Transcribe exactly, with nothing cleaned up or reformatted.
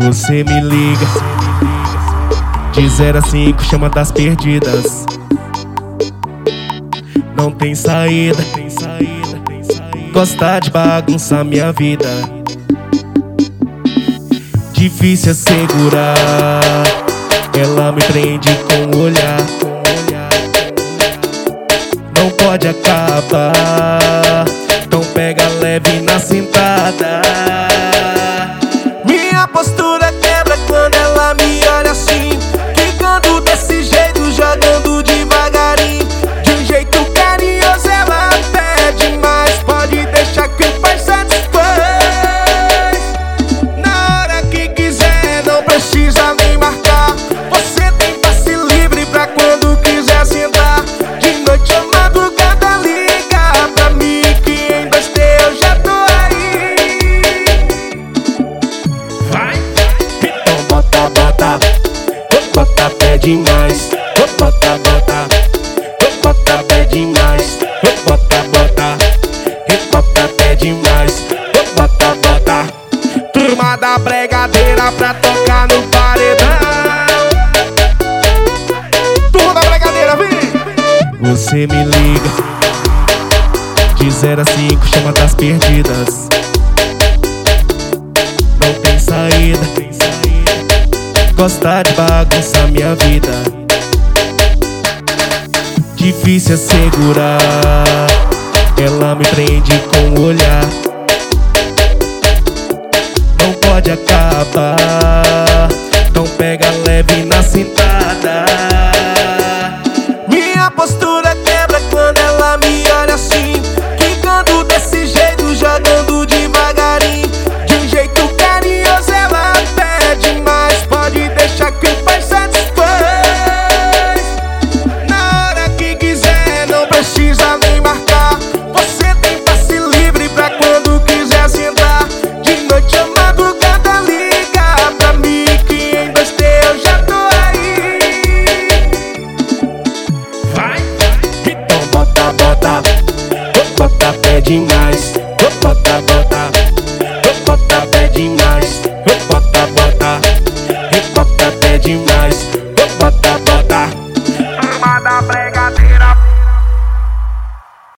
Você me liga de zero a cinco, chama das perdidas. Não tem saída, gosta de bagunçar minha vida. Difícil é segurar, ela me prende com o olhar. Não pode acabar, então pega leve na sentada. Minha postura quebra quando ela me olha assim, quicando desse jeito, jogando devagarinho. De um jeito carinhoso ela pede mais, pode deixar que o pai satisfaz. Na hora que quiser, não precisa nem marcar. Você tem passe livre pra quando quiser sentar. De noite ou madrugada liga pra mim, que em dois T eu já tô aí. Vai! Então bota, bota, bota, pede mais. Bota, bota, bota, pede mais. Bota, bota, bota, pede mais. Bota, bota. Turma da bregadeira pra tocar no paredão. Turma da bregadeira, vem! Você me liga de zero a cinco, chama das perdidas. Não tem saída, gosta de bagunçar minha vida. Difícil é segurar, ela me prende com o olhar. Não pode acabar, então pega leve na cintura.